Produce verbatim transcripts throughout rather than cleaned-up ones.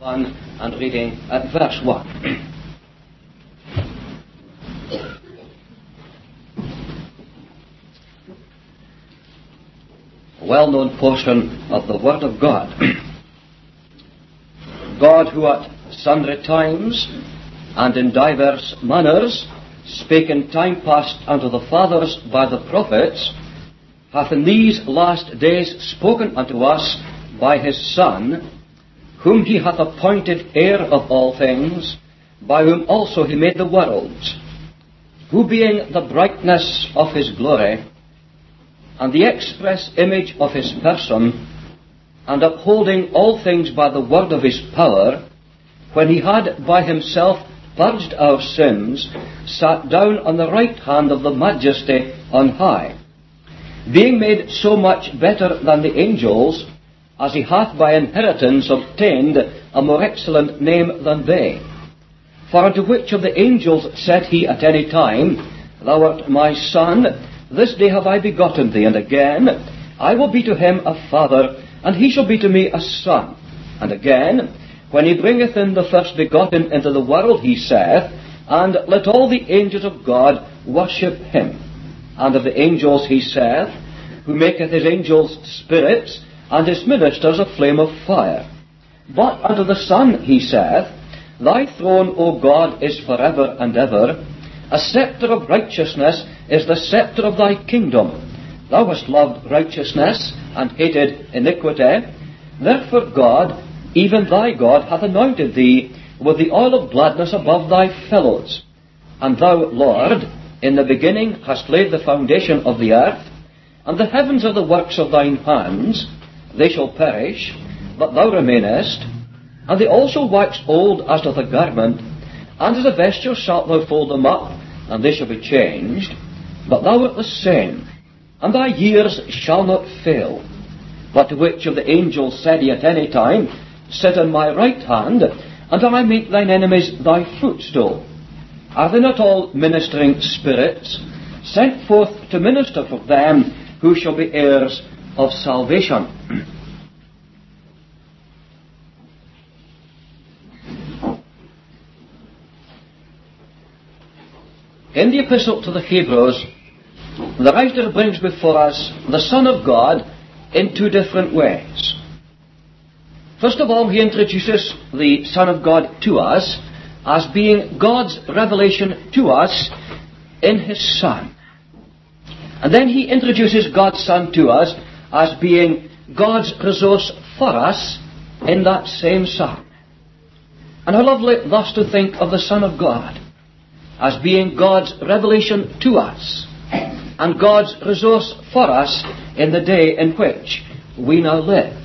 one and reading at verse one. A well-known portion of the Word of God. God, who at sundry times and in divers manners spake in time past unto the fathers by the prophets, hath in these last days spoken unto us by his Son, whom he hath appointed heir of all things, by whom also he made the worlds, who being the brightness of his glory, and the express image of his person, and upholding all things by the word of his power, when he had by himself purged our sins, sat down on the right hand of the majesty on high, being made so much better than the angels, as he hath by inheritance obtained a more excellent name than they. For unto which of the angels said he at any time, Thou art my Son, this day have I begotten thee, and again, I will be to him a father, and he shall be to me a son. And again, when he bringeth in the first begotten into the world, he saith, And let all the angels of God worship him. And of the angels he saith, Who maketh his angels spirits, and his ministers a flame of fire. But unto the Son he saith, Thy throne, O God, is for ever and ever. A sceptre of righteousness is the sceptre of thy kingdom. Thou hast loved righteousness, and hated iniquity. Therefore God, even thy God, hath anointed thee with the oil of gladness above thy fellows. And thou, Lord, in the beginning hast laid the foundation of the earth, and the heavens are the works of thine hands. They shall perish, but thou remainest, and they also wax old as doth a garment, and as a vesture shalt thou fold them up, and they shall be changed. But thou art the same, and thy years shall not fail. But to which of the angels said he at any time, Sit on my right hand, and I make thine enemies thy footstool? Are they not all ministering spirits, sent forth to minister for them who shall be heirs of salvation? In the Epistle to the Hebrews, the writer brings before us the Son of God in two different ways. First of all, he introduces the Son of God to us as being God's revelation to us in his Son. And then he introduces God's Son to us as being God's resource for us in that same Son. And how lovely thus to think of the Son of God as being God's revelation to us and God's resource for us in the day in which we now live.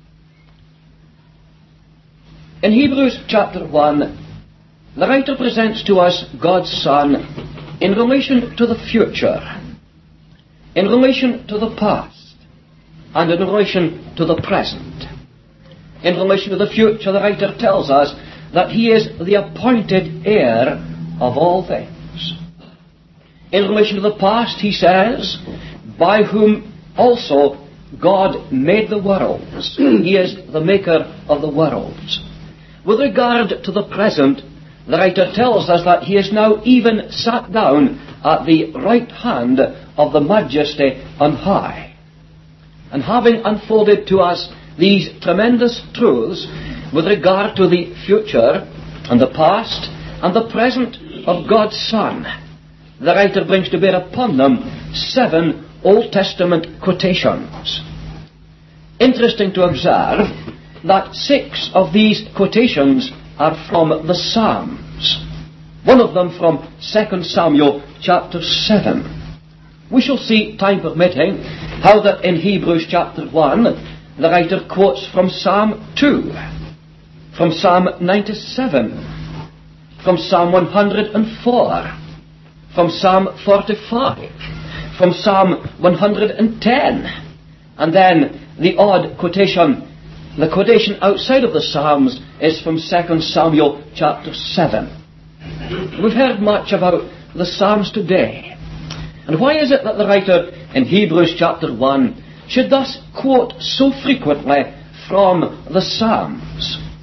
In Hebrews chapter one, the writer presents to us God's Son in relation to the future, in relation to the past, and in relation to the present. In relation to the future, the writer tells us that he is the appointed heir of all things. In relation to the past, he says, by whom also God made the worlds. He is the maker of the worlds. With regard to the present, the writer tells us that he is now even sat down at the right hand of the majesty on high. And having unfolded to us these tremendous truths with regard to the future and the past and the present of God's Son, the writer brings to bear upon them seven Old Testament quotations. Interesting to observe that six of these quotations are from the Psalms. One of them from Second Samuel chapter seven. We shall see, time permitting, how that in Hebrews chapter one, the writer quotes from Psalm two, from Psalm ninety-seven, from Psalm one hundred four, from Psalm forty-five, from Psalm one hundred ten, and then the odd quotation, the quotation outside of the Psalms, is from Second Samuel chapter seven. We've heard much about the Psalms today. And why is it that the writer in Hebrews chapter one should thus quote so frequently from the Psalms?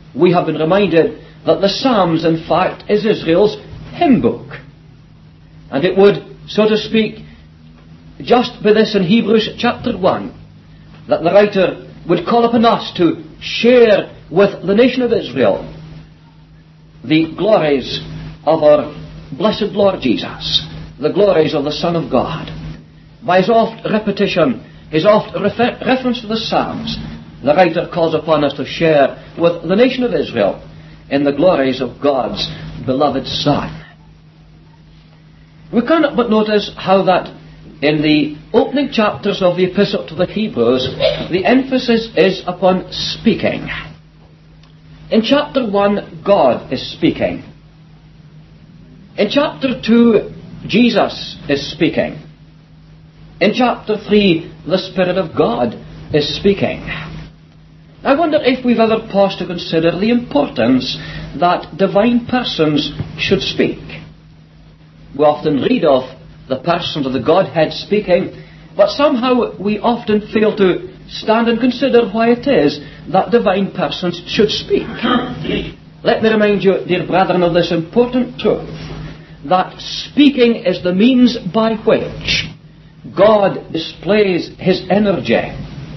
we have been reminded that the Psalms, in fact, is Israel's hymn book. And it would, so to speak, just be this in Hebrews chapter one, that the writer would call upon us to share with the nation of Israel the glories of our blessed Lord Jesus, the glories of the Son of God. By his oft repetition, his oft refer- reference to the Psalms, the writer calls upon us to share with the nation of Israel in the glories of God's beloved Son. We cannot but notice how that in the opening chapters of the Epistle to the Hebrews, the emphasis is upon speaking. In chapter one, God is speaking. In chapter two, Jesus is speaking. In chapter three, the Spirit of God is speaking. I wonder if we've ever paused to consider the importance that divine persons should speak. We often read of the persons of the Godhead speaking, but somehow we often fail to stand and consider why it is that divine persons should speak. Let me remind you, dear brethren, of this important truth, that speaking is the means by which God displays his energy.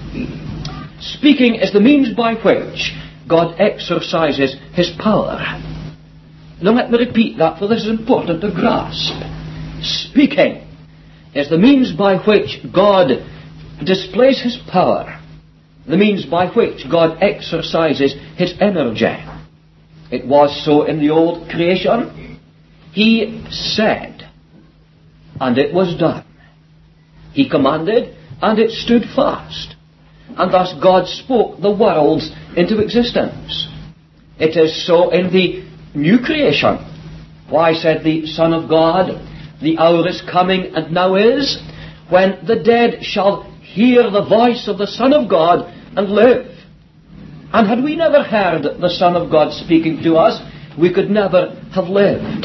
Speaking is the means by which God exercises his power. Now let me repeat that, for this is important to grasp. Speaking is the means by which God displays his power, the means by which God exercises his energy. It was so in the old creation. He said, and it was done. He commanded, and it stood fast. And thus God spoke the worlds into existence. It is so in the new creation. Why, said the Son of God, the hour is coming, and now is, when the dead shall hear the voice of the Son of God and live. And had we never heard the Son of God speaking to us, we could never have lived.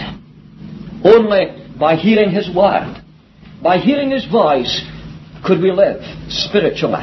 Only by hearing his word, by hearing his voice, could we live spiritually.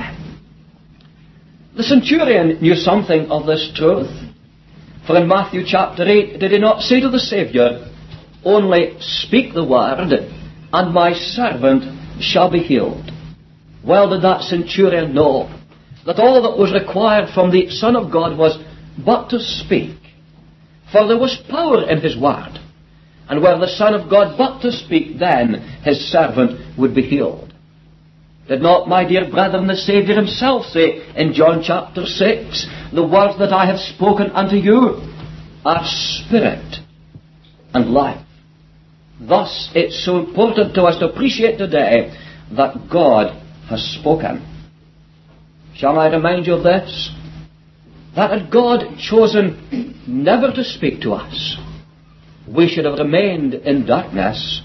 The centurion knew something of this truth. For in Matthew chapter eight, did he not say to the Saviour, only speak the word, and my servant shall be healed? Well did that centurion know that all that was required from the Son of God was but to speak. For there was power in his word. And were the Son of God but to speak, then his servant would be healed. Did not, my dear brethren, the Saviour himself say in John chapter six, the words that I have spoken unto you are spirit and life. Thus it's so important to us to appreciate today that God has spoken. Shall I remind you of this? That had God chosen never to speak to us, we should have remained in darkness,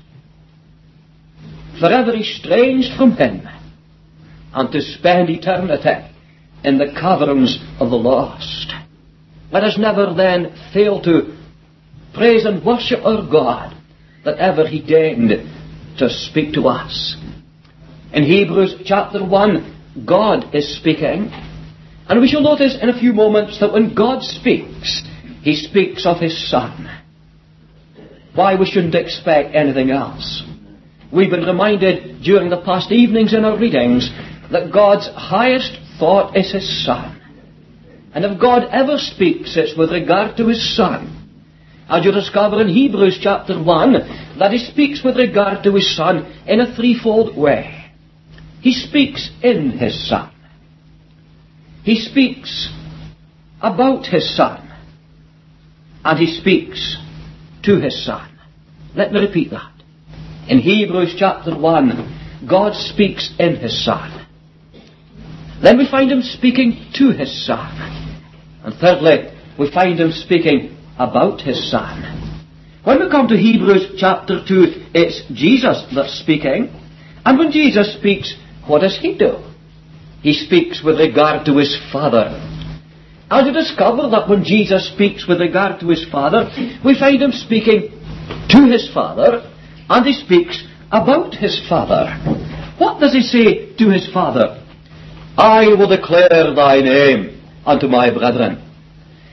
forever estranged from him, and to spend eternity in the caverns of the lost. Let us never then fail to praise and worship our God that ever he deigned to speak to us. In Hebrews chapter one, God is speaking, and we shall notice in a few moments that when God speaks, he speaks of his Son. Why, we shouldn't expect anything else. We've been reminded during the past evenings in our readings that God's highest thought is his Son. And if God ever speaks, it's with regard to his Son. As you discover in Hebrews chapter one, that he speaks with regard to his Son in a threefold way. He speaks in his Son. He speaks about his Son. And he speaks to his Son. Let me repeat that. In Hebrews chapter one, God speaks in his Son. Then we find him speaking to his Son. And thirdly, we find him speaking about his Son. When we come to Hebrews chapter two, it's Jesus that's speaking. And when Jesus speaks, what does he do? He speaks with regard to his Father. As you discover that when Jesus speaks with regard to his Father, we find him speaking to his Father, and he speaks about his Father. What does he say to his Father? I will declare thy name unto my brethren.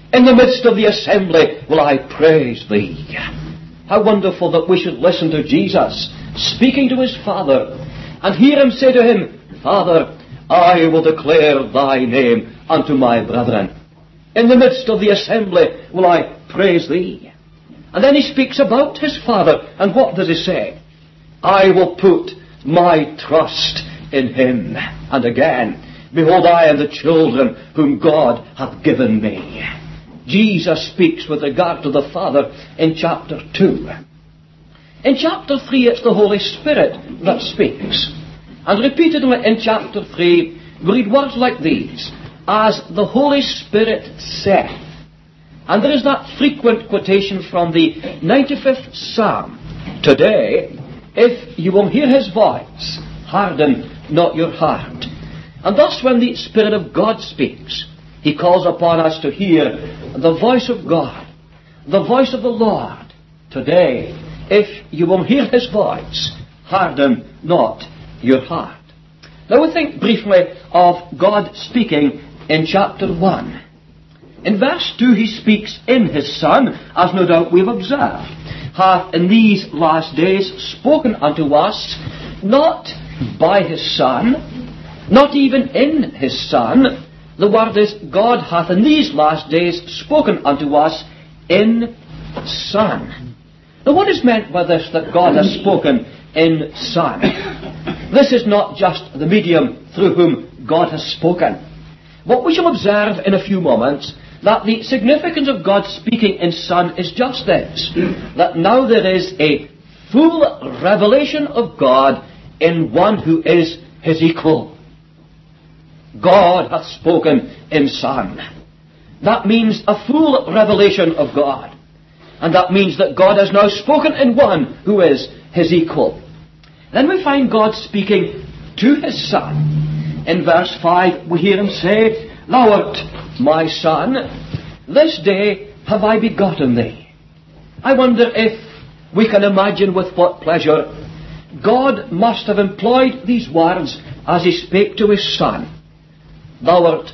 In the midst of the assembly will I praise thee. How wonderful that we should listen to Jesus speaking to his Father and hear him say to him, Father, I will declare thy name unto my brethren. In the midst of the assembly will I praise thee. And then he speaks about his Father, and what does he say? I will put my trust in him. And again, behold, I am the children whom God hath given me. Jesus speaks with regard to the Father in chapter two. In chapter three, it's the Holy Spirit that speaks. And repeatedly in chapter three, we read words like these, as the Holy Spirit saith. And there is that frequent quotation from the ninety-fifth Psalm. Today, if you will hear his voice, harden not your heart. And thus when the Spirit of God speaks, he calls upon us to hear the voice of God, the voice of the Lord. Today, if you will hear his voice, harden not your heart. Now we think briefly of God speaking in chapter one. In verse two he speaks in his Son, as no doubt we've observed, hath in these last days spoken unto us, not by his Son, not even in his Son. The word is, God hath in these last days spoken unto us in Son. Now what is meant by this, that God has spoken in Son? This is not just the medium through whom God has spoken. What we shall observe in a few moments, that the significance of God speaking in Son is just this, that now there is a full revelation of God in one who is his equal. God hath spoken in Son. That means a full revelation of God. And that means that God has now spoken in one who is his equal. Then we find God speaking to his Son. In verse five we hear him say, Thou art my Son, this day have I begotten thee. I wonder if we can imagine with what pleasure God must have employed these words as he spake to his Son. Thou art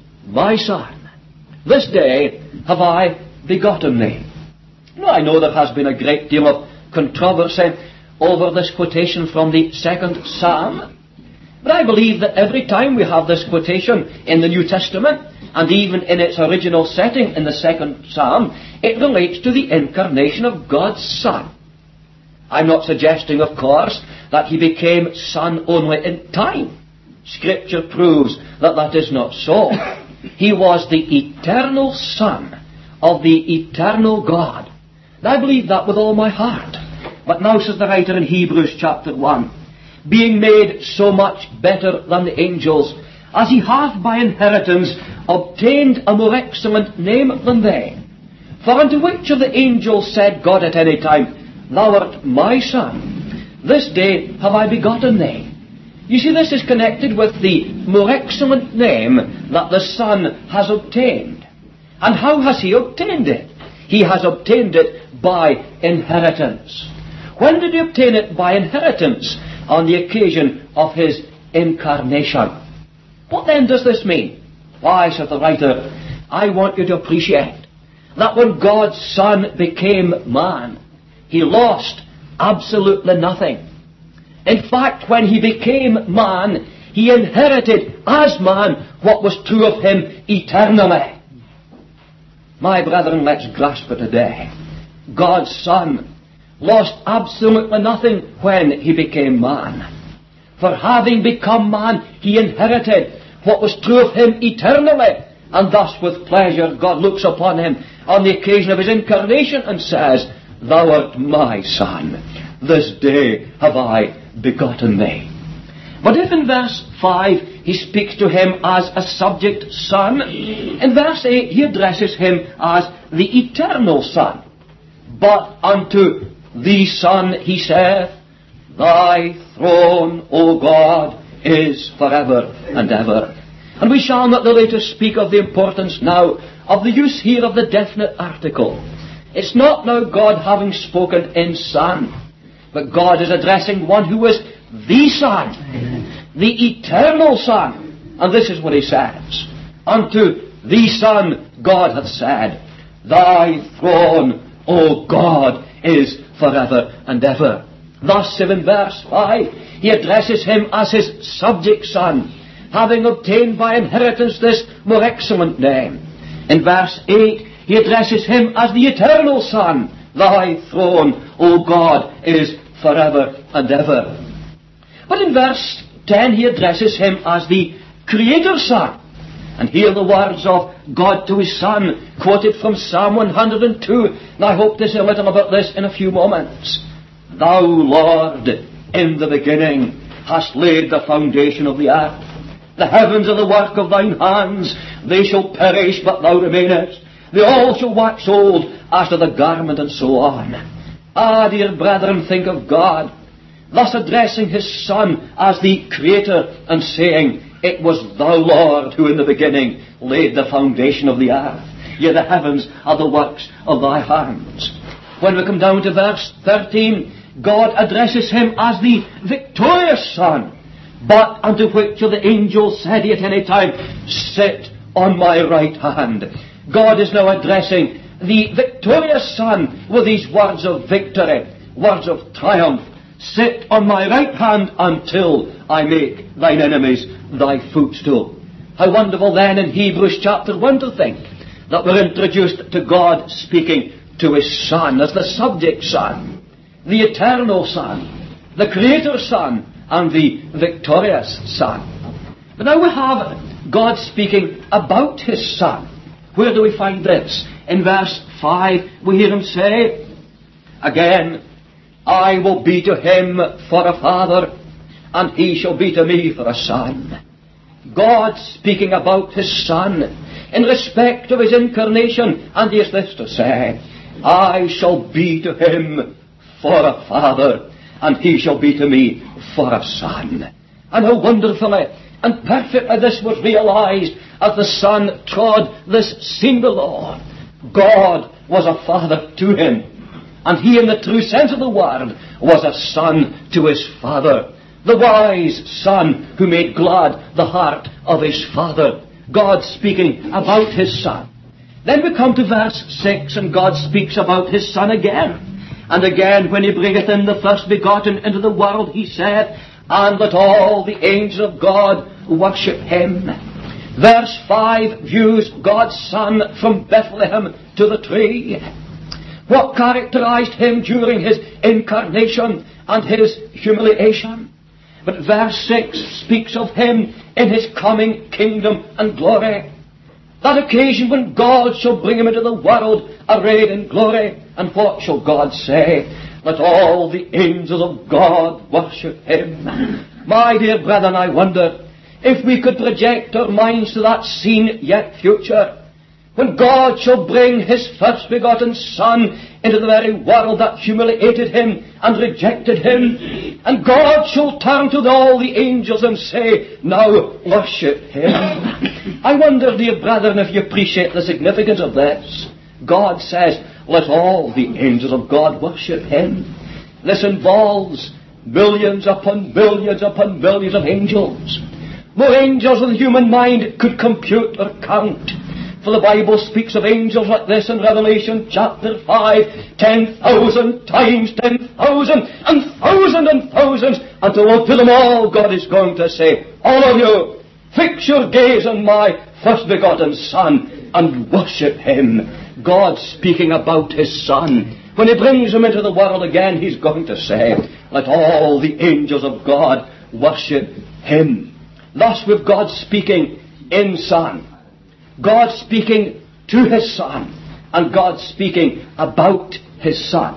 my Son, this day have I begotten thee. Now I know there has been a great deal of controversy over this quotation from the second Psalm. But I believe that every time we have this quotation in the New Testament, and even in its original setting in the second Psalm, it relates to the incarnation of God's Son. I'm not suggesting, of course, that he became Son only in time. Scripture proves that that is not so. He was the eternal Son of the eternal God. And I believe that with all my heart. But now, says the writer in Hebrews chapter one, being made so much better than the angels, as he hath by inheritance obtained a more excellent name than they. For unto which of the angels said God at any time, Thou art my Son, this day have I begotten thee? You see, this is connected with the more excellent name that the Son has obtained. And how has he obtained it? He has obtained it by inheritance. When did he obtain it by inheritance? On the occasion of his incarnation. What then does this mean? Why, says the writer, I want you to appreciate that when God's Son became man, he lost absolutely nothing. In fact, when he became man, he inherited as man what was true of him eternally. My brethren, let's grasp it today. God's Son lost absolutely nothing when he became man. For having become man, he inherited what was true of him eternally. And thus with pleasure God looks upon him on the occasion of his incarnation and says, Thou art my Son, this day have I begotten thee. But if in verse five he speaks to him as a subject son, in verse eight he addresses him as the eternal Son. But unto thee, Son, he saith, Thy throne, O God, is forever and ever. And we shall not the later speak of the importance now of the use here of the definite article. It's not now God having spoken in Son, but God is addressing one who is the Son, the eternal Son. And this is what he says, Unto thee, Son, God hath said, Thy throne, O God, is forever and ever. Thus, in verse five, he addresses him as his subject son, having obtained by inheritance this more excellent name. In verse eight, he addresses him as the eternal Son. Thy throne, O God, is forever and ever. But in verse ten, he addresses him as the Creator Son. And hear the words of God to his Son, quoted from Psalm one hundred two. And I hope to say a little about this in a few moments. Thou, Lord, in the beginning hast laid the foundation of the earth. The heavens are the work of thine hands. They shall perish, but thou remainest. They all shall wax old as to the garment, and so on. Ah, dear brethren, think of God, thus addressing his Son as the Creator, and saying, It was thou, Lord, who in the beginning laid the foundation of the earth. Yea, the heavens are the works of thy hands. When we come down to verse thirteen, God addresses him as the victorious Son, but unto which of the angels said he at any time, Sit on my right hand. God is now addressing the victorious Son with these words of victory, words of triumph. Sit on my right hand until I make thine enemies thy footstool. How wonderful then in Hebrews chapter one to think that we're introduced to God speaking to his Son as the subject Son, the eternal Son, the Creator Son, and the victorious Son. But now we have God speaking about his Son. Where do we find this? In verse five, we hear him say, Again, I will be to him for a father, and he shall be to me for a son. God speaking about his Son in respect of his incarnation, and he is this to say, I shall be to him for a father, and he shall be to me for a son. And how wonderfully and perfectly this was realized as the Son trod this scene below. God was a father to him, and he, in the true sense of the word, was a son to his father. The wise son who made glad the heart of his father. God speaking about his Son. Then we come to verse six, and God speaks about his Son again. And again, when he bringeth in the first begotten into the world, he said, And let all the angels of God worship him. Verse five views God's Son from Bethlehem to the tree. What characterized him during his incarnation and his humiliation? But verse six speaks of him in his coming kingdom and glory. That occasion when God shall bring him into the world arrayed in glory. And what shall God say? Let all the angels of God worship him. My dear brethren, I wonder if we could project our minds to that scene yet future, when God shall bring his first begotten Son into the very world that humiliated him and rejected him, and God shall turn to all the angels and say, Now worship him. I wonder, dear brethren, if you appreciate the significance of this. God says, Let all the angels of God worship him. This involves millions upon millions upon millions of angels. More angels than the human mind could compute or count. For the Bible speaks of angels like this in Revelation chapter five, ten thousand times ten thousand, and thousand and thousands, until to them all God is going to say, All of you, fix your gaze on my first begotten Son, and worship him. God speaking about his Son. When he brings him into the world again, he's going to say, Let all the angels of God worship him. Thus with God speaking in Son, God speaking to his Son, and God speaking about his Son.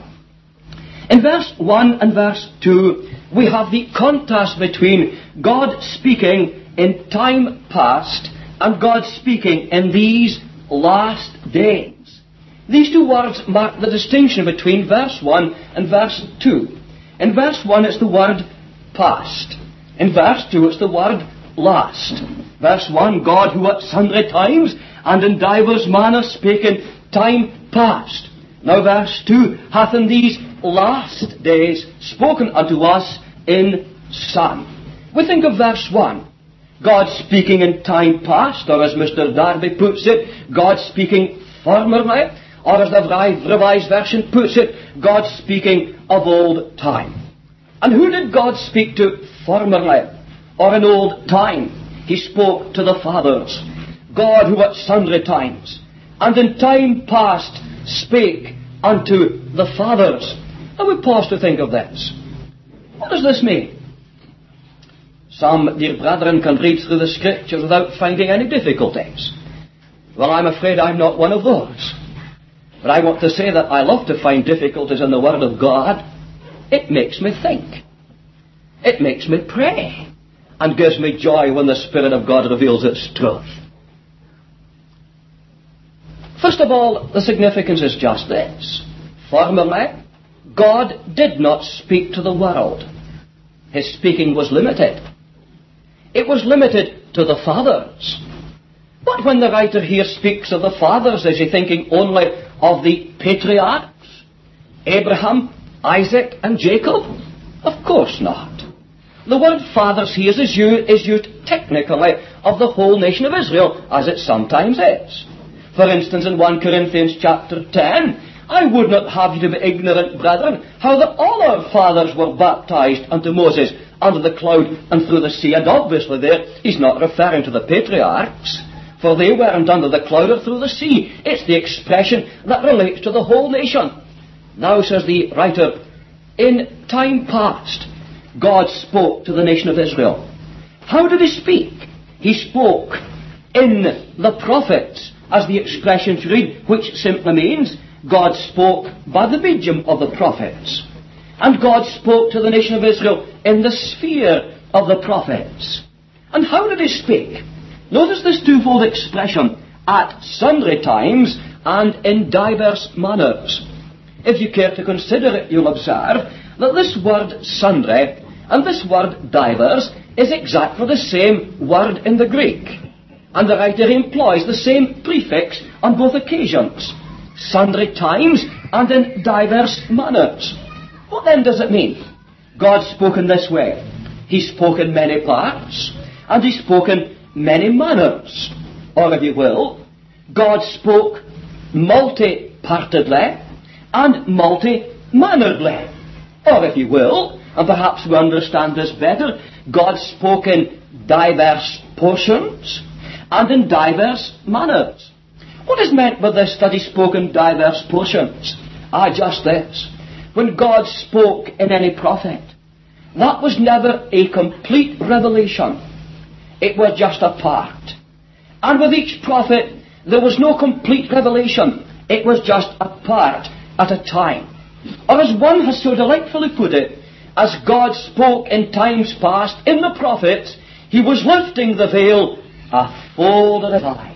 In verse one and verse two, we have the contrast between God speaking in time past and God speaking in these last days. These two words mark the distinction between verse one and verse two. In verse one it's the word past. In verse two it's the word last. Verse one, God who at sundry times and in divers manners spake in time past. Now verse two, hath in these last days spoken unto us in Son. We think of verse one. God speaking in time past, or as Mister Darby puts it, God speaking formerly, or as the Revised Version puts it, God speaking of old time. And who did God speak to formerly, or in old time? He spoke to the fathers. God who at sundry times, and in time past, spake unto the fathers. And we pause to think of this. What does this mean? Some dear brethren can read through the Scriptures without finding any difficulties. Well, I'm afraid I'm not one of those. But I want to say that I love to find difficulties in the Word of God. It makes me think. It makes me pray. And gives me joy when the Spirit of God reveals its truth. First of all, the significance is just this. Formerly, God did not speak to the world. His speaking was limited. It was limited to the fathers. But when the writer here speaks of the fathers, is he thinking only of the patriarchs? Abraham, Isaac, and Jacob? Of course not. The word fathers here is used, is used technically of the whole nation of Israel, as it sometimes is. For instance, in First Corinthians chapter ten, I would not have you to be ignorant, brethren, how that all our fathers were baptized unto Moses under the cloud and through the sea. And obviously there, he's not referring to the patriarchs, for they weren't under the cloud or through the sea. It's the expression that relates to the whole nation. Now, says the writer, in time past, God spoke to the nation of Israel. How did he speak? He spoke in the prophets, as the expressions read, which simply means God spoke by the medium of the prophets. And God spoke to the nation of Israel in the sphere of the prophets. And how did he speak? Notice this twofold expression, at sundry times and in divers manners. If you care to consider it, you'll observe that this word sundry and this word divers is exactly the same word in the Greek. And the writer employs the same prefix on both occasions. Sundry times and in divers manners. What then does it mean? God spoke in this way. He spoke in many parts, and he spoke in many manners. Or if you will, God spoke multi-partedly and multi-manneredly. Or if you will, and perhaps we understand this better, God spoke in diverse portions and in diverse manners. What is meant by this, that he spoke in diverse portions? Ah, just this. When God spoke in any prophet, that was never a complete revelation. It was just a part. And with each prophet, there was no complete revelation. It was just a part at a time. Or as one has so delightfully put it, as God spoke in times past in the prophets, he was lifting the veil a fold at a time.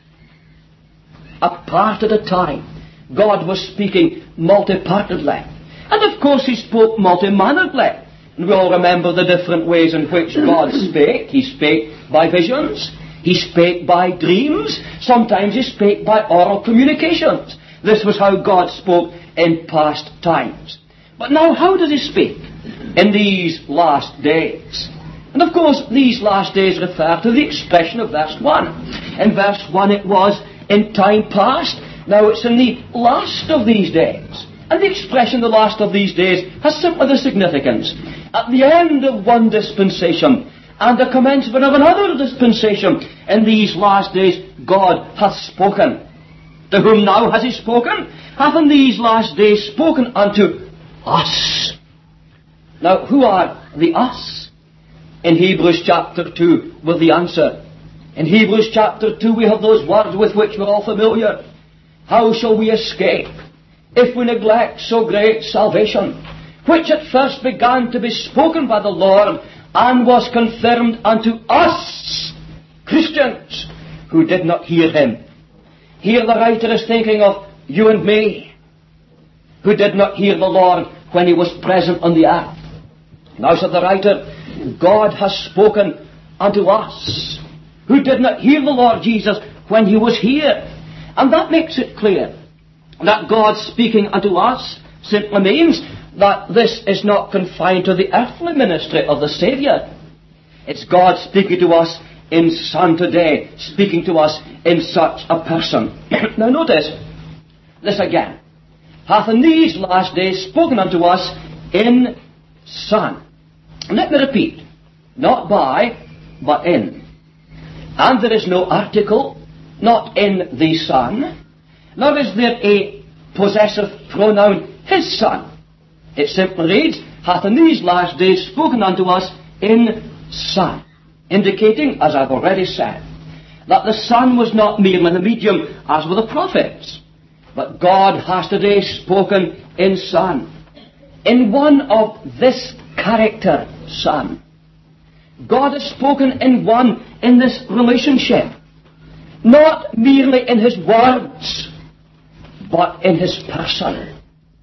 A part at a time. God was speaking multi-partedly. And of course he spoke multi-manneredly. And we all remember the different ways in which God spake. He spake by visions. He spake by dreams. Sometimes he spake by oral communications. This was how God spoke in past times. But now how does he speak in these last days? And of course these last days refer to the expression of verse one. In verse one it was in time past. Now it's in the last of these days. And the expression the last of these days has simply the significance. At the end of one dispensation and the commencement of another dispensation, in these last days God hath spoken. To whom now has he spoken? Hath in these last days spoken unto us. Now who are the us? In Hebrews chapter two with the answer. In Hebrews chapter two we have those words with which we're all familiar. How shall we escape if we neglect so great salvation, which at first began to be spoken by the Lord, and was confirmed unto us, Christians, who did not hear him? Here the writer is thinking of you and me, who did not hear the Lord when he was present on the earth. Now, said the writer, God has spoken unto us, who did not hear the Lord Jesus when he was here. And that makes it clear that God speaking unto us simply means that this is not confined to the earthly ministry of the Saviour. It's God speaking to us in Son today, speaking to us in such a person. Now notice this again. Hath in these last days spoken unto us in Son. And let me repeat. Not by, but in. And there is no article, not in the Son. Nor is there a possessive pronoun, his Son. It simply reads, hath in these last days spoken unto us in Son. Indicating, as I've already said, that the Son was not merely the medium as were the prophets, but God has today spoken in Son. In one of this character, Son. God has spoken in one in this relationship. Not merely in His words, but in His person.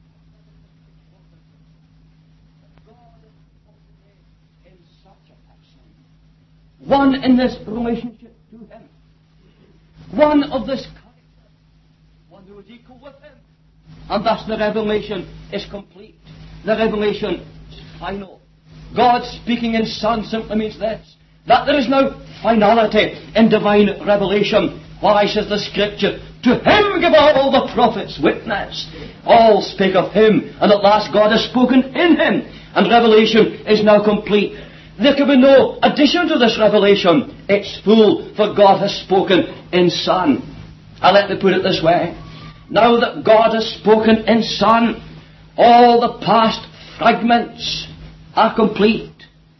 One in this relationship to Him. One of this character. One who is equal with Him. And thus the revelation is complete. The revelation is final. God speaking in Son simply means this. That there is no finality in divine revelation. Why, says the Scripture, to Him give all the prophets witness. All speak of Him, and at last God has spoken in Him. And revelation is now complete. There can be no addition to this revelation. It's full, for God has spoken in Son. And let me put it this way. Now that God has spoken in Son, all the past fragments are complete.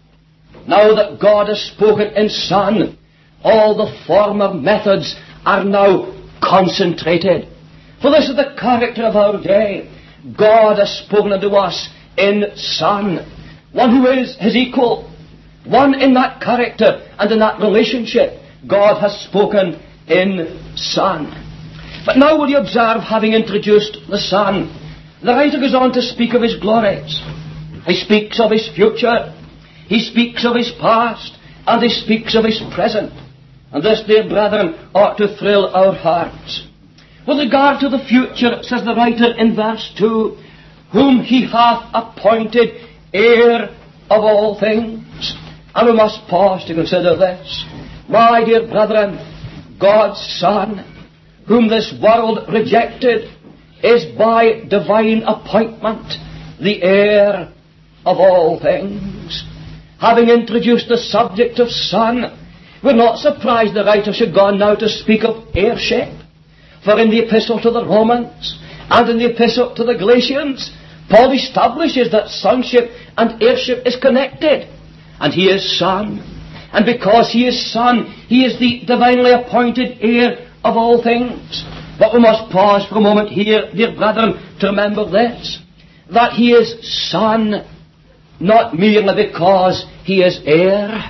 Now that God has spoken in Son, all the former methods are now concentrated. For this is the character of our day. God has spoken unto us in Son. One who is His equal. One in that character and in that relationship. God has spoken in Son. But now will you observe, having introduced the Son, the writer goes on to speak of His glories. He speaks of His future. He speaks of His past. And He speaks of His present. And this, dear brethren, ought to thrill our hearts. With regard to the future, says the writer in verse two, whom He hath appointed heir of all things. And we must pause to consider this. My dear brethren, God's Son, whom this world rejected, is by divine appointment the heir of all things. Having introduced the subject of Son, we're not surprised the writer should go on now to speak of heirship. For in the epistle to the Romans and in the epistle to the Galatians, Paul establishes that sonship and heirship is connected. And He is Son. And because He is Son, He is the divinely appointed heir of all things. But we must pause for a moment here, dear brethren, to remember this. That He is Son, not merely because He is heir.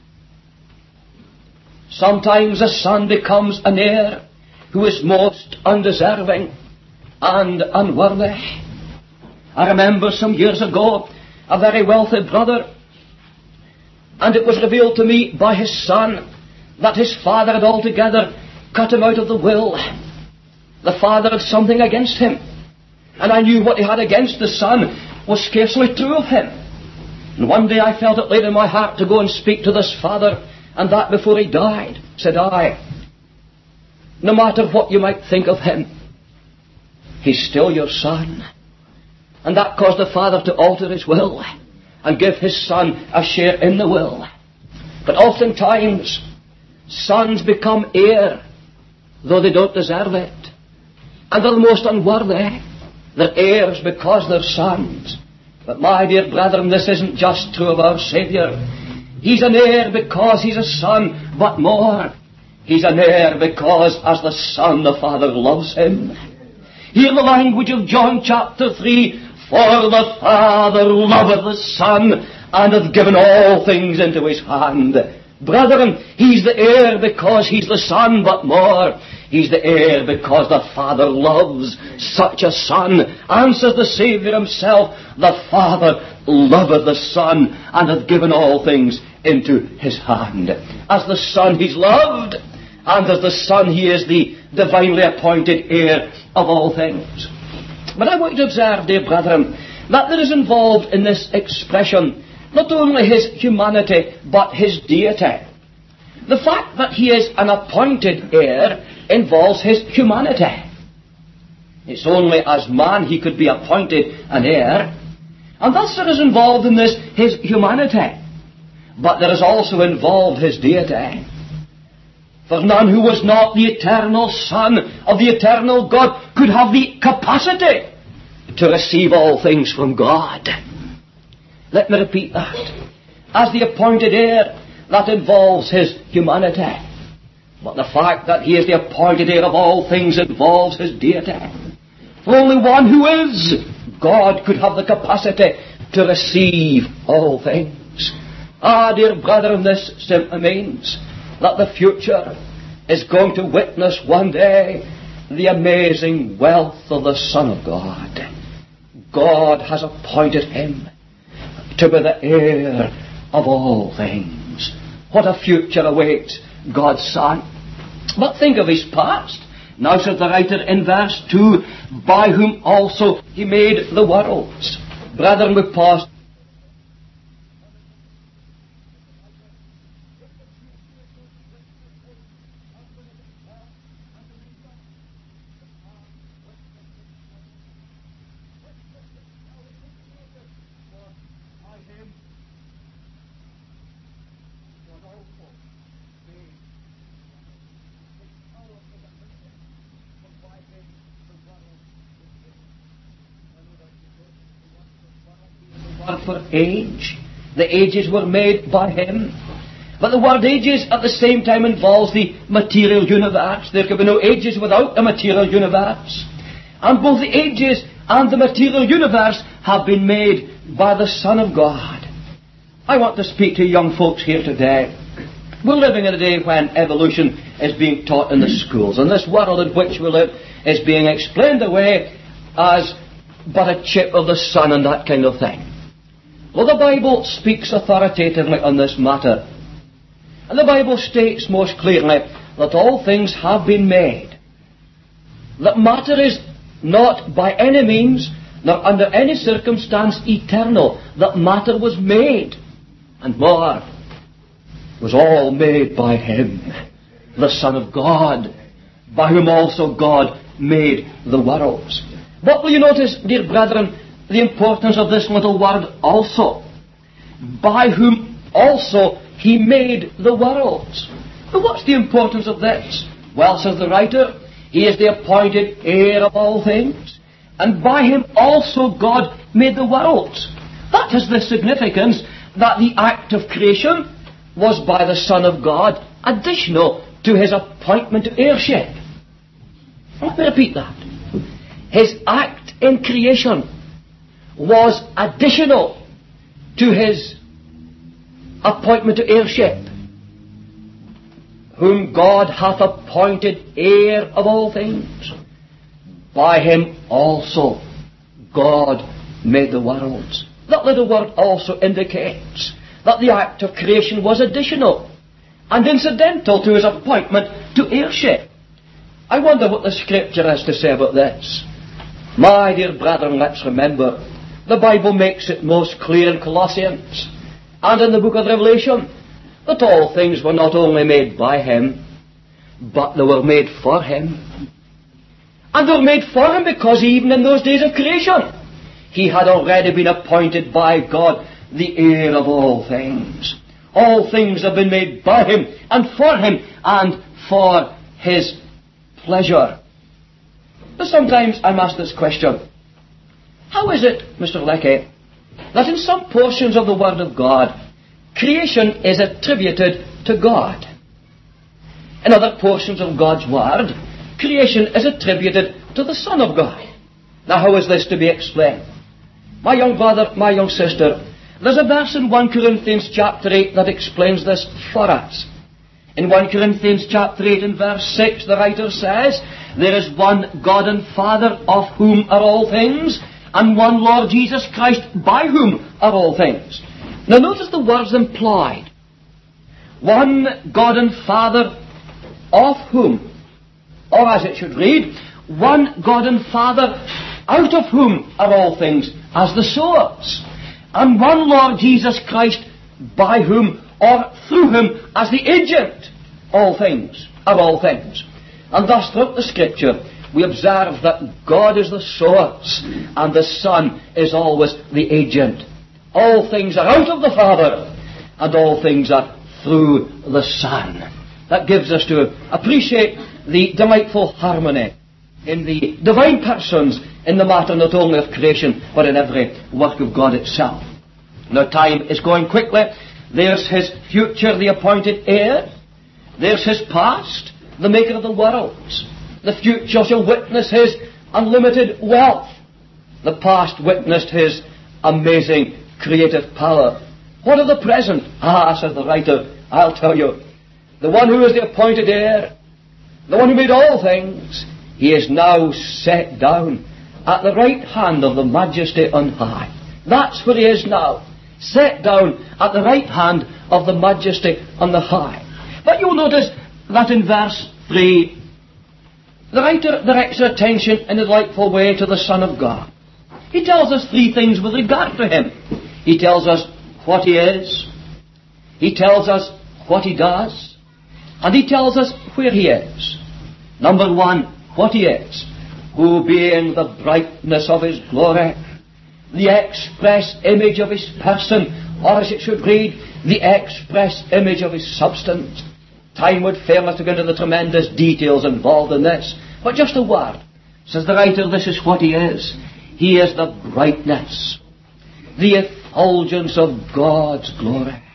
Sometimes a son becomes an heir who is most undeserving and unworthy. I remember some years ago a very wealthy brother, and it was revealed to me by his son that his father had altogether cut him out of the will. The father had something against him, and I knew what he had against the son was scarcely true of him. And one day I felt it laid in my heart to go and speak to this father, and that before he died. Said I, no matter what you might think of him, he's still your son. And that caused the father to alter his will and give his son a share in the will. But oftentimes, sons become heir, though they don't deserve it. And they're the most unworthy. They're heirs because they're sons. But my dear brethren, this isn't just true of our Saviour. He's an heir because He's a son, but more. He's an heir because as the Son, the Father loves Him. Hear the language of John chapter three. For the Father loveth the Son, and hath given all things into His hand. Brethren, He's the heir because He's the Son, but more. He's the heir because the Father loves such a Son. And says the Saviour Himself, the Father loveth the Son, and hath given all things into His hand. As the Son He's loved, and as the Son He is the divinely appointed heir of all things. But I want you to observe, dear brethren, that there is involved in this expression not only His humanity, but His deity. The fact that he is an appointed heir involves his humanity. It's only as man he could be appointed an heir, and thus there is involved in this his humanity. But there is also involved his deity. For none who was not the eternal Son of the eternal God could have the capacity to receive all things from God. Let me repeat that. As the appointed heir, that involves his humanity. But the fact that he is the appointed heir of all things involves his deity. For only one who is God could have the capacity to receive all things. Ah, dear brethren, this simply means that the future is going to witness one day the amazing wealth of the Son of God. God has appointed him to be the heir of all things. What a future awaits God's Son. But think of his past. Now says the writer in verse two, by whom also he made the worlds. Brethren, we pause. For age. The ages were made by him. But the word ages at the same time involves the material universe. There can be no ages without a material universe. And both the ages and the material universe have been made by the Son of God. I want to speak to young folks here today. We're living in a day when evolution is being taught in the schools, and this world in which we live is being explained away as but a chip of the sun and that kind of thing. Well, the Bible speaks authoritatively on this matter. And the Bible states most clearly that all things have been made. That matter is not by any means, nor under any circumstance, eternal. That matter was made. And more, was all made by him, the Son of God, by whom also God made the worlds. But will you notice, dear brethren, the importance of this little word also. By whom also he made the worlds. But what's the importance of this? Well, says the writer, he is the appointed heir of all things. And by him also God made the worlds. That has the significance that the act of creation was by the Son of God, additional to his appointment to heirship. Let me repeat that. His act in creation was additional to his appointment to heirship, whom God hath appointed heir of all things. By him also God made the worlds. That little word also indicates that the act of creation was additional and incidental to his appointment to heirship. I wonder what the Scripture has to say about this. My dear brethren, let's remember, the Bible makes it most clear in Colossians and in the book of Revelation that all things were not only made by him, but they were made for him. And they were made for him because even in those days of creation, he had already been appointed by God the heir of all things. All things have been made by him and for him and for his pleasure. But sometimes I'm asked this question. How is it, Mister Leckie, that in some portions of the Word of God, creation is attributed to God? In other portions of God's Word, creation is attributed to the Son of God. Now, how is this to be explained? My young brother, my young sister, there's a verse in First Corinthians chapter eight that explains this for us. In First Corinthians chapter eight and verse six, the writer says, there is one God and Father of whom are all things, and one Lord Jesus Christ by whom are all things. Now notice the words implied. One God and Father of whom, or as it should read, one God and Father out of whom are all things as the source, and one Lord Jesus Christ by whom or through whom as the agent. all things are all things. And thus throughout the Scripture we observe that God is the source and the Son is always the agent. All things are out of the Father and all things are through the Son. That gives us to appreciate the delightful harmony in the divine persons in the matter not only of creation but in every work of God itself. Now time is going quickly. There's His future, the appointed heir. There's His past, the maker of the worlds. The future shall witness His unlimited wealth. The past witnessed His amazing creative power. What of the present? Ah, says the writer, I'll tell you. The one who is the appointed heir, the one who made all things, He is now set down at the right hand of the Majesty on high. That's where He is now. Set down at the right hand of the Majesty on the high. But you'll notice that in verse three, the writer directs our attention in a delightful way to the Son of God. He tells us three things with regard to Him. He tells us what He is, He tells us what He does, and He tells us where He is. Number one, what He is. Who being the brightness of His glory, the express image of His person, or as it should read, the express image of His substance. Time would fail us to go into the tremendous details involved in this. But just a word. Says the writer, this is what He is. He is the brightness, the effulgence of God's glory.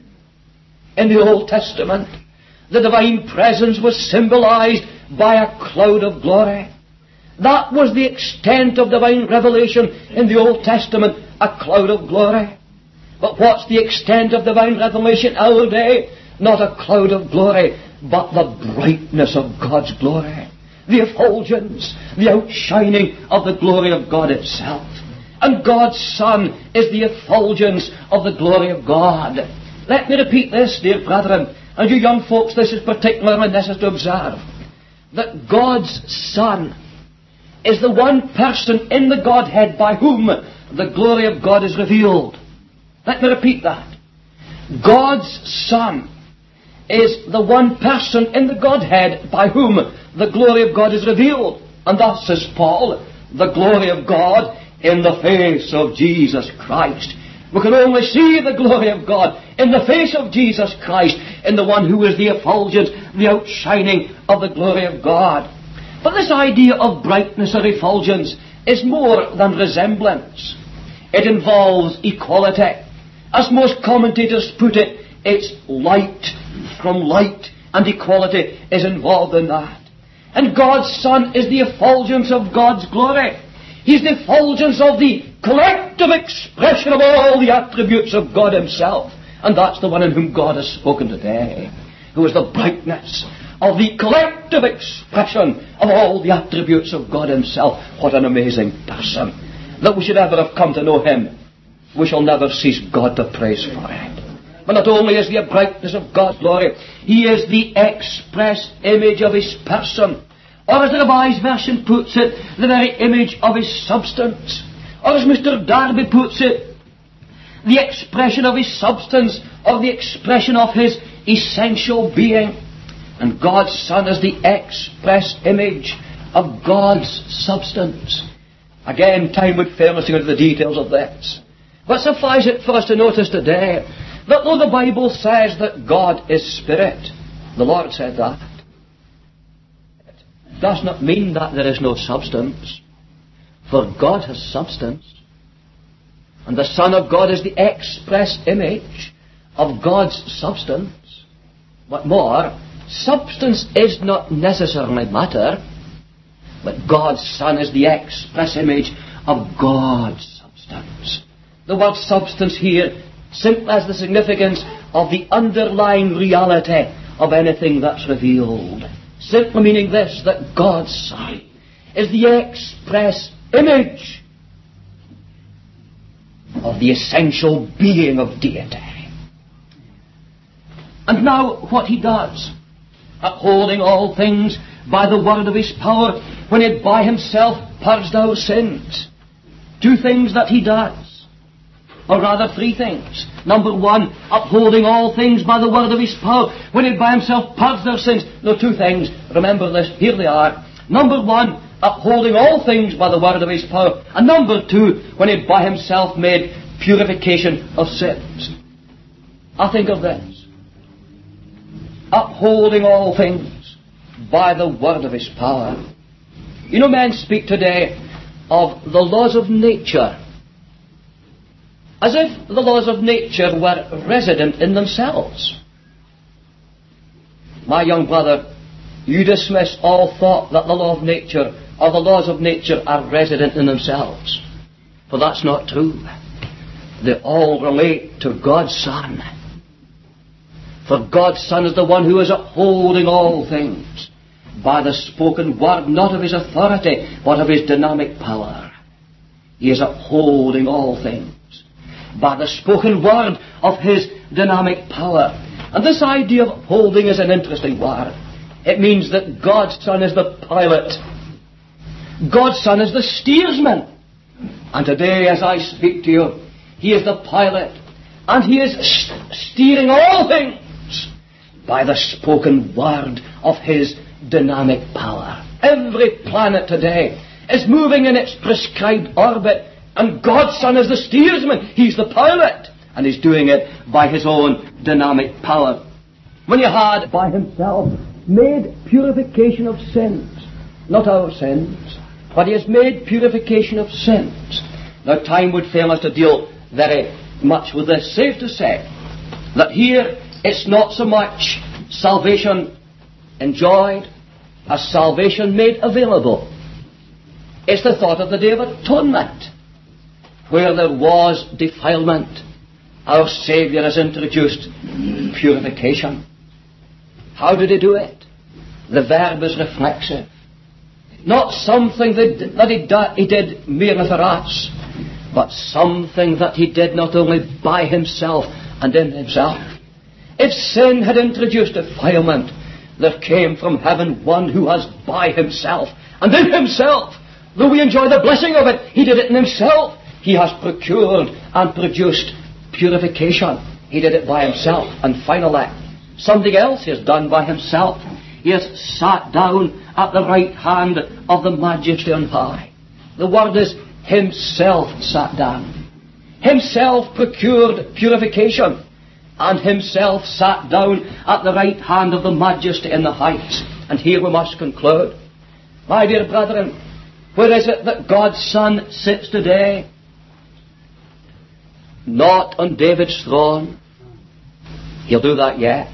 In the Old Testament, the divine presence was symbolized by a cloud of glory. That was the extent of divine revelation in the Old Testament, a cloud of glory. But what's the extent of divine revelation our day? Not a cloud of glory, but the brightness of God's glory. The effulgence, the outshining of the glory of God itself. And God's Son is the effulgence of the glory of God. Let me repeat this, dear brethren, and you young folks, this is particularly necessary to observe, that God's Son is the one person in the Godhead by whom the glory of God is revealed. Let me repeat that. God's Son is the one person in the Godhead by whom the glory of God is revealed. And thus, says Paul, the glory of God in the face of Jesus Christ. We can only see the glory of God in the face of Jesus Christ, in the one who is the effulgence, the outshining of the glory of God. But this idea of brightness or effulgence is more than resemblance. It involves equality. As most commentators put it, it's light from light, and equality is involved in that. And God's Son is the effulgence of God's glory. He's the effulgence of the collective expression of all the attributes of God Himself. And that's the one in whom God has spoken today, who is the brightness of the collective expression of all the attributes of God Himself. What an amazing person. That we should ever have come to know Him, we shall never cease God to praise for it. But not only is He a brightness of God's glory, He is the express image of His person. Or as the Revised Version puts it, the very image of His substance. Or as Mister Darby puts it, the expression of His substance, or the expression of His essential being. And God's Son is the express image of God's substance. Again, time would fail us to go into the details of this. But suffice it for us to notice today that though the Bible says that God is Spirit, the Lord said that, it does not mean that there is no substance. For God has substance. And the Son of God is the express image of God's substance. But more, substance is not necessarily matter, but God's Son is the express image of God's substance. The word substance here simply has the significance of the underlying reality of anything that's revealed. Simply meaning this, that God's Son is the express image of the essential being of deity. And now what He does, upholding all things by the word of His power, when He had by Himself purged our sins. Two things that He does. Or rather three things. Number one, upholding all things by the word of his power, when he by himself purged their sins. There are two things. Remember this. Here they are. Number one, upholding all things by the word of his power. And number two, when he by himself made purification of sins. I think of this. Upholding all things by the word of his power. You know, men speak today of the laws of nature, as if the laws of nature were resident in themselves. My young brother, you dismiss all thought that the law of nature or the laws of nature are resident in themselves. For that's not true. They all relate to God's Son. For God's Son is the one who is upholding all things by the spoken word, not of his authority, but of his dynamic power. He is upholding all things by the spoken word of his dynamic power. And this idea of upholding is an interesting word. It means that God's Son is the pilot. God's Son is the steersman. And today, as I speak to you, he is the pilot. And he is st- steering all things by the spoken word of his dynamic power. Every planet today is moving in its prescribed orbit, and God's Son is the steersman. He's the pilot, and he's doing it by his own dynamic power. When he had by himself made purification of sins, not our sins, but he has made purification of sins. Now, time would fail us to deal very much with this. Safe to say that here it's not so much salvation enjoyed as salvation made available. It's the thought of the Day of Atonement. Where there was defilement, our Saviour has introduced purification. How did he do it? The verb is reflexive. Not something that, that he, do, he did merely for us, but something that he did not only by himself and in himself. If sin had introduced defilement, there came from heaven one who has by himself and in himself, though we enjoy the blessing of it, he did it in himself. He has procured and produced purification. He did it by himself. And finally, something else he has done by himself. He has sat down at the right hand of the Majesty on high. The word is himself sat down. Himself procured purification. And himself sat down at the right hand of the Majesty in the heights. And here we must conclude. My dear brethren, where is it that God's Son sits today? Not on David's throne. He'll do that yet.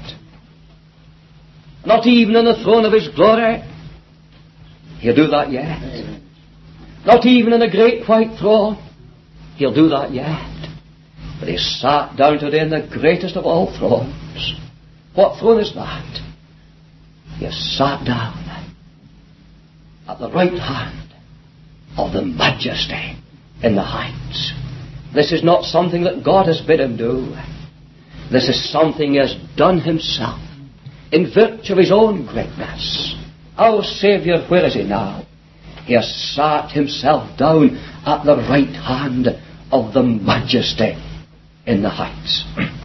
Not even on the throne of his glory. He'll do that yet. Not even on a great white throne. He'll do that yet. But he sat down today in the greatest of all thrones. What throne is that? He has sat down at the right hand of the Majesty in the heights. This is not something that God has bid him do. This is something he has done himself in virtue of his own greatness. Our Saviour, where is he now? He has sat himself down at the right hand of the Majesty in the heights.